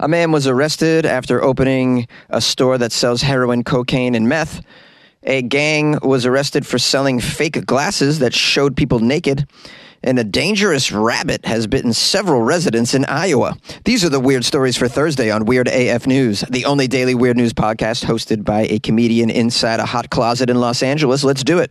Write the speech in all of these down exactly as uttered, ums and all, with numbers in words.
A man was arrested after opening a store that sells heroin, cocaine, and meth. A gang was arrested for selling fake glasses that showed people naked. And a dangerous rabbit has bitten several residents in Iowa. These are the weird stories for Thursday on Weird A F News, the only daily weird news podcast hosted by a comedian inside a hot closet in Los Angeles. Let's do it.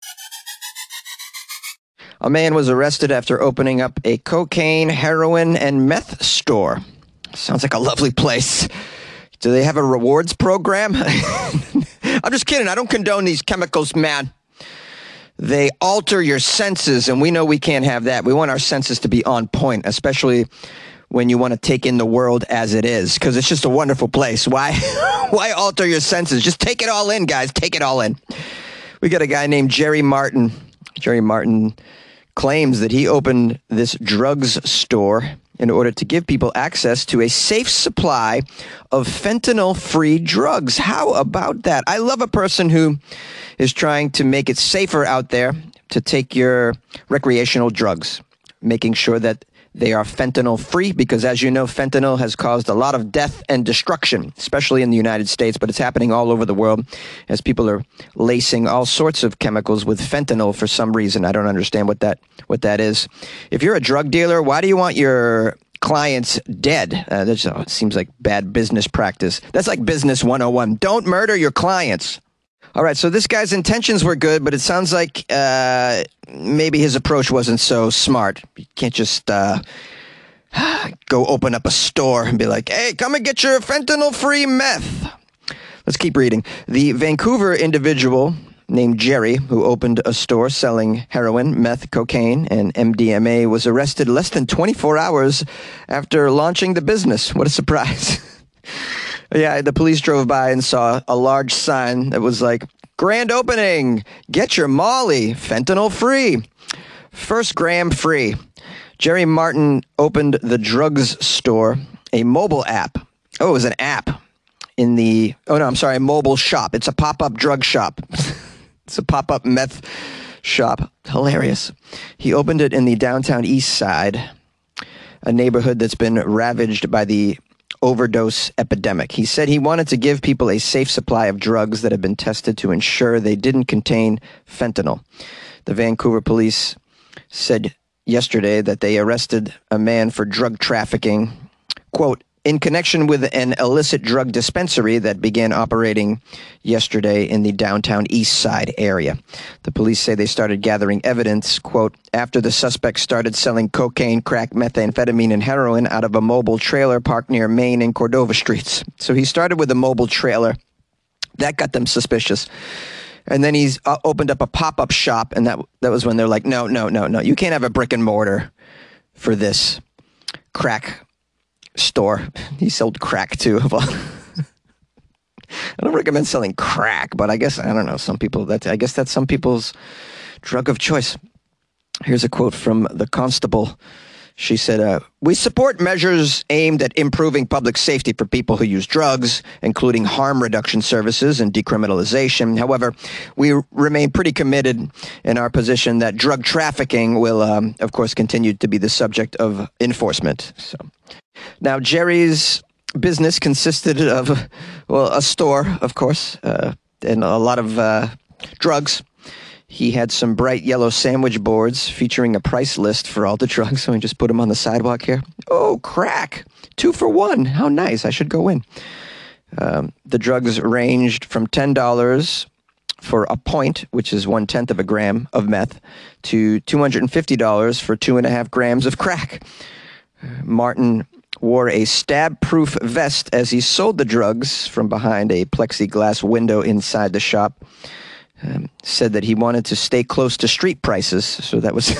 A man was arrested after opening up a cocaine, heroin, and meth store. Sounds like a lovely place. Do they have a rewards program? I'm just kidding. I don't condone these chemicals, man. They alter your senses, and we know we can't have that. We want our senses to be on point, especially when you want to take in the world as it is, because it's just a wonderful place. Why, why alter your senses? Just take it all in, guys. Take it all in. We got a guy named Jerry Martin. Jerry Martin claims that he opened this drugs store in order to give people access to a safe supply of fentanyl-free drugs. How about that? I love a person who is trying to make it safer out there to take your recreational drugs, making sure that they are fentanyl-free, because as you know, fentanyl has caused a lot of death and destruction, especially in the United States, but it's happening all over the world as people are lacing all sorts of chemicals with fentanyl for some reason. I don't understand what that what that is. If you're a drug dealer, why do you want your clients dead? Uh, that oh, it seems like bad business practice. That's like business one oh one. Don't murder your clients. All right, so this guy's intentions were good, but it sounds like uh, maybe his approach wasn't so smart. You can't just uh, go open up a store and be like, hey, come and get your fentanyl-free meth. Let's keep reading. The Vancouver individual named Jerry, who opened a store selling heroin, meth, cocaine, and M D M A, was arrested less than twenty-four hours after launching the business. What a surprise. Yeah, the police drove by and saw a large sign that was like, grand opening, get your Molly, fentanyl free, first gram free. Jerry Martin opened the drugs store, a mobile app. Oh, it was an app in the, oh no, I'm sorry, a mobile shop. It's a pop-up drug shop. It's a pop-up meth shop. Hilarious. He opened it in the downtown east side, a neighborhood that's been ravaged by the overdose epidemic. He said he wanted to give people a safe supply of drugs that have been tested to ensure they didn't contain fentanyl. The Vancouver police said yesterday that they arrested a man for drug trafficking, quote, in connection with an illicit drug dispensary that began operating yesterday in the downtown east side area. The police say they started gathering evidence, quote, after the suspect started selling cocaine, crack, methamphetamine, and heroin out of a mobile trailer parked near Main and Cordova Streets. So he started with a mobile trailer. That got them suspicious. And then he's uh, opened up a pop-up shop, and that that was when they're like, no, no, no, no, you can't have a brick and mortar for this crack store. He sold crack too. I don't recommend selling crack, but I guess, I don't know, some people, that I guess that's some people's drug of choice. Here's a quote from the constable. She said, uh, we support measures aimed at improving public safety for people who use drugs, including harm reduction services and decriminalization. However, we remain pretty committed in our position that drug trafficking will, um, of course, continue to be the subject of enforcement. So, now, Jerry's business consisted of, well, a store, of course, uh, and a lot of uh, drugs. He had some bright yellow sandwich boards featuring a price list for all the drugs. So we just put them on the sidewalk here. Oh, crack. Two for one. How nice. I should go in. Um, the drugs ranged from ten dollars for a point, which is one-tenth of a gram of meth, to two hundred fifty dollars for two and a half grams of crack. Martin wore a stab-proof vest as he sold the drugs from behind a plexiglass window inside the shop. Um, said that he wanted to stay close to street prices, so that was...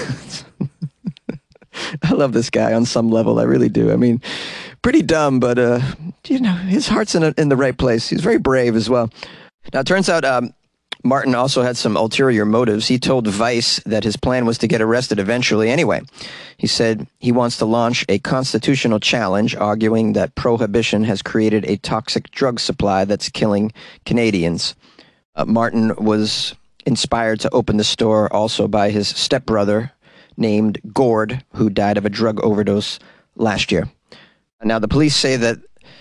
I love this guy on some level, I really do. I mean, pretty dumb, but, uh, you know, his heart's in, a, in the right place. He's very brave as well. Now, it turns out um, Martin also had some ulterior motives. He told Vice that his plan was to get arrested eventually anyway. He said he wants to launch a constitutional challenge, arguing that prohibition has created a toxic drug supply that's killing Canadians. Uh, Martin was inspired to open the store also by his stepbrother named Gord, who died of a drug overdose last year. Now, the police say that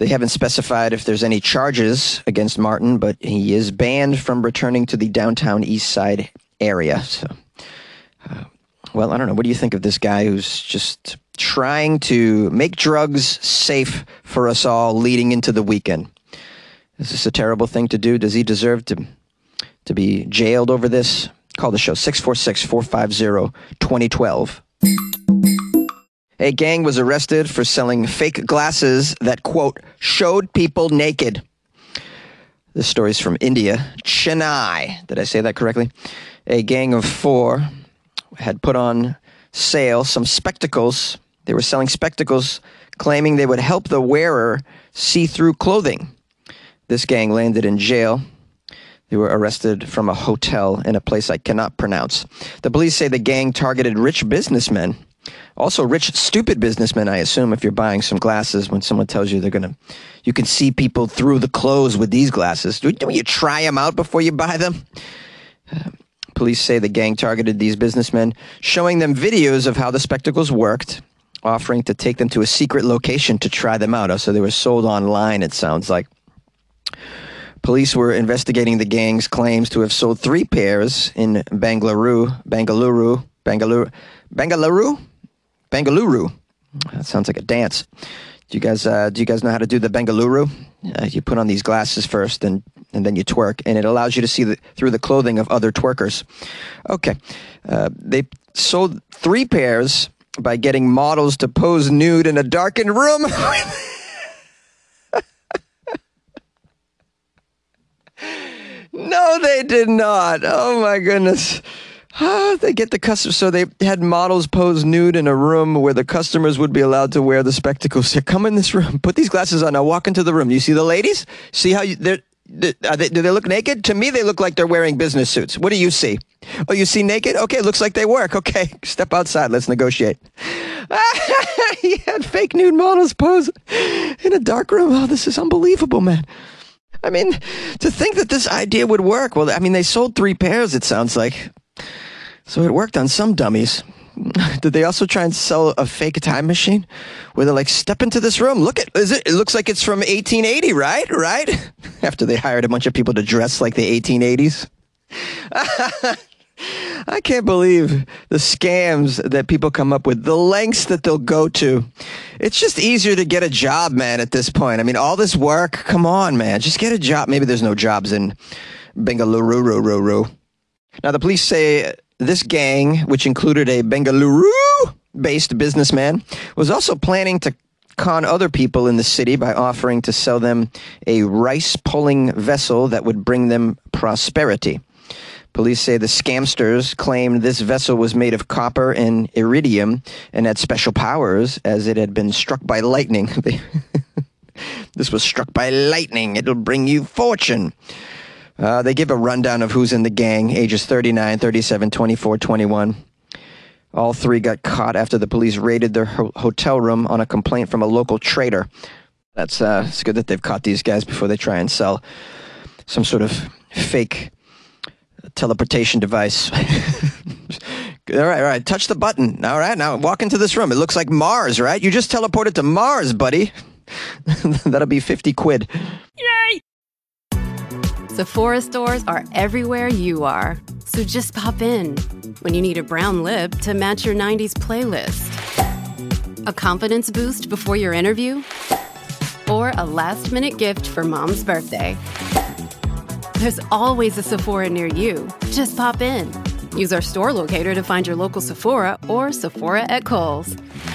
They haven't specified if there's any charges against Martin, but he is banned from returning to the downtown East Side area. So, uh, well, I don't know. What do you think of this guy who's just trying to make drugs safe for us all leading into the weekend? Is this a terrible thing to do? Does he deserve to to be jailed over this? Call the show, six four six, four five zero, two zero one two. A gang was arrested for selling fake glasses that, quote, showed people naked. This story is from India. Chennai. Did I say that correctly? A gang of four had put on sale some spectacles. They were selling spectacles, claiming they would help the wearer see through clothing. This gang landed in jail. They were arrested from a hotel in a place I cannot pronounce. The police say the gang targeted rich businessmen. Also rich, stupid businessmen, I assume, if you're buying some glasses, when someone tells you they're going to, you can see people through the clothes with these glasses. Don't you try them out before you buy them? Uh, police say the gang targeted these businessmen, showing them videos of how the spectacles worked, offering to take them to a secret location to try them out. So they were sold online, it sounds like. Police were investigating the gang's claims to have sold three pairs in Bangalore, Bangalore, Bangalore, Bangalore, Bangalore. That sounds like a dance. Do you guys, uh, do you guys know how to do the Bangalore? Uh, you put on these glasses first, and and then you twerk, and it allows you to see the, through the clothing of other twerkers. Okay, uh, they sold three pairs by getting models to pose nude in a darkened room. No, they did not. Oh, my goodness. Ah, they get the customers. So they had models pose nude in a room where the customers would be allowed to wear the spectacles. They come in this room, put these glasses on. Now walk into the room. You see the ladies? See how you, they're, are they, do they look naked? To me, they look like they're wearing business suits. What do you see? Oh, you see naked? Okay, looks like they work. Okay, step outside. Let's negotiate. He had fake nude models pose in a dark room. Oh, this is unbelievable, man. I mean, to think that this idea would work. Well, I mean, they sold three pairs, it sounds like. So it worked on some dummies. Did they also try and sell a fake time machine? Where they're like, step into this room. Look at, is it, it looks like it's from eighteen eighty, right? Right? After they hired a bunch of people to dress like the eighteen eighties. I can't believe the scams that people come up with, the lengths that they'll go to. It's just easier to get a job, man, at this point. I mean, all this work, come on, man, just get a job. Maybe there's no jobs in Bengaluru. Now, the police say this gang, which included a Bengaluru-based businessman, was also planning to con other people in the city by offering to sell them a rice-pulling vessel that would bring them prosperity. Police say the scamsters claimed this vessel was made of copper and iridium and had special powers as it had been struck by lightning. This was struck by lightning. It'll bring you fortune. Uh, they give a rundown of who's in the gang, ages thirty-nine, thirty-seven, twenty-four, twenty-one. All three got caught after the police raided their ho- hotel room on a complaint from a local trader. That's uh, it's good that they've caught these guys before they try and sell some sort of fake teleportation device. all right, all right. Touch the button. All right, now walk into this room. It looks like Mars, right? You just teleported to Mars, buddy. That'll be fifty quid. Yay! Sephora stores are everywhere you are. So just pop in when you need a brown lip to match your nineties playlist. A confidence boost before your interview? Or a last-minute gift for mom's birthday. There's always a Sephora near you. Just pop in. Use our store locator to find your local Sephora or Sephora at Kohl's.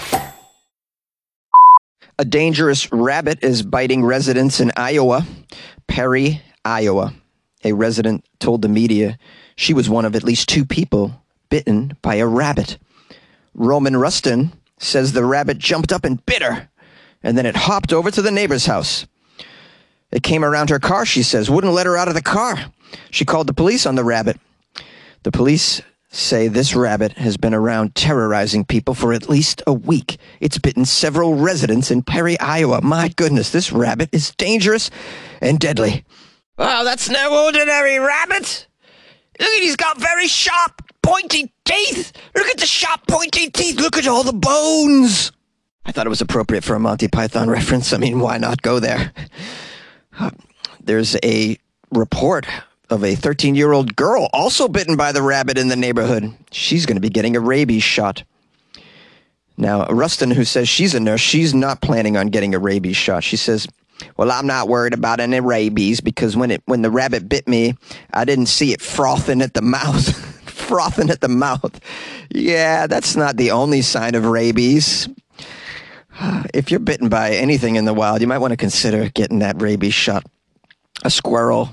A dangerous rabbit is biting residents in Iowa. Perry, Iowa. A resident told the media she was one of at least two people bitten by a rabbit. Roman Rustin says the rabbit jumped up and bit her, and then it hopped over to the neighbor's house. It came around her car, she says, wouldn't let her out of the car. She called the police on the rabbit. The police say this rabbit has been around terrorizing people for at least a week. It's bitten several residents in Perry, Iowa. My goodness, this rabbit is dangerous and deadly. Oh, that's no ordinary rabbit. Look at, he's got very sharp, pointy teeth. Look at the sharp, pointy teeth. Look at all the bones. I thought it was appropriate for a Monty Python reference. I mean, why not go there? Uh, there's a report of a thirteen-year-old girl also bitten by the rabbit in the neighborhood. She's going to be getting a rabies shot. Now, Rustin, who says she's a nurse, she's not planning on getting a rabies shot. She says, well, I'm not worried about any rabies because when it when the rabbit bit me, I didn't see it frothing at the mouth. Frothing at the mouth. Yeah, that's not the only sign of rabies. If you're bitten by anything in the wild, you might want to consider getting that rabies shot. A squirrel,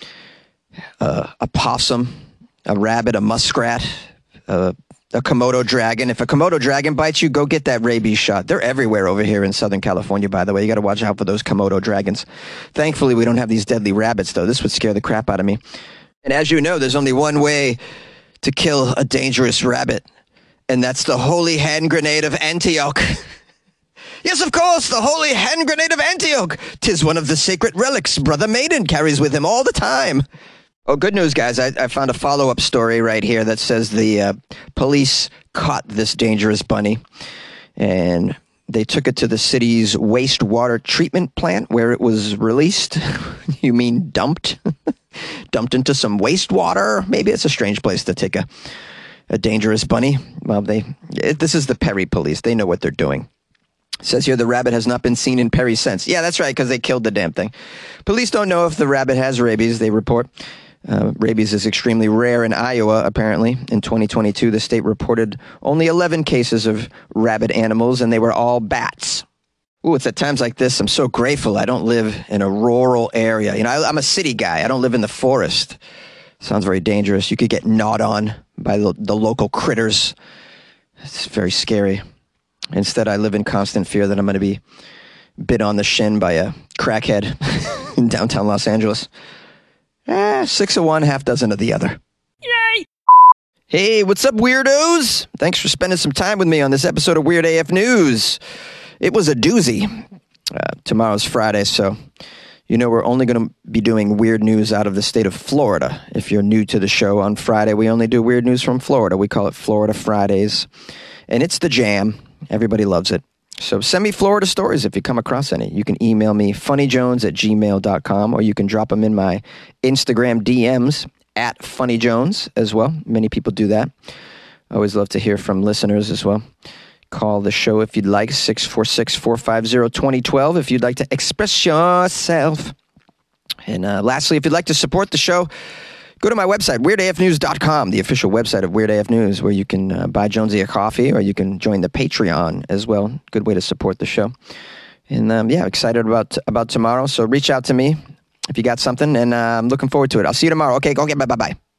uh, a possum, a rabbit, a muskrat, uh, a Komodo dragon. If a Komodo dragon bites you, go get that rabies shot. They're everywhere over here in Southern California, by the way. You got to watch out for those Komodo dragons. Thankfully, we don't have these deadly rabbits, though. This would scare the crap out of me. And as you know, there's only one way to kill a dangerous rabbit, and that's the holy hand grenade of Antioch. Yes, of course, the holy hand grenade of Antioch. 'Tis one of the sacred relics Brother Maiden carries with him all the time. Oh, good news, guys. I, I found a follow-up story right here that says the uh, police caught this dangerous bunny, and they took it to the city's wastewater treatment plant where it was released. You mean dumped? Dumped into some wastewater? Maybe it's a strange place to take a, a dangerous bunny. Well, they it, this is the Perry police. They know what they're doing. It says here the rabbit has not been seen in Perry since. Yeah, that's right, because they killed the damn thing. Police don't know if the rabbit has rabies, they report. Uh, rabies is extremely rare in Iowa, apparently. In twenty twenty-two, the state reported only eleven cases of rabid animals, and they were all bats. Ooh, it's at times like this I'm so grateful I don't live in a rural area. You know, I, I'm a city guy. I don't live in the forest. Sounds very dangerous. You could get gnawed on by the, the local critters. It's very scary. Instead, I live in constant fear that I'm going to be bit on the shin by a crackhead in downtown Los Angeles. Eh, six of one, half dozen of the other. Yay! Hey, what's up, weirdos? Thanks for spending some time with me on this episode of Weird A F News. It was a doozy. Uh, tomorrow's Friday, so you know we're only going to be doing weird news out of the state of Florida. If you're new to the show, on Friday we only do weird news from Florida. We call it Florida Fridays, and it's the jam. Everybody loves it. So send me Florida stories if you come across any. You can email me funnyjones at gmail dot com, or you can drop them in my Instagram D Ms at funnyjones as well. Many people do that. I always love to hear from listeners as well. Call the show if you'd like, six four six, four five zero, two zero one two if you'd like to express yourself. And uh, lastly, if you'd like to support the show, go to my website, weird A F news dot com, the official website of Weird A F News, where you can uh, buy Jonesy a coffee, or you can join the Patreon as well. Good way to support the show. And um, yeah, excited about about tomorrow. So reach out to me if you got something, and uh, I'm looking forward to it. I'll see you tomorrow. Okay, go get bye bye bye.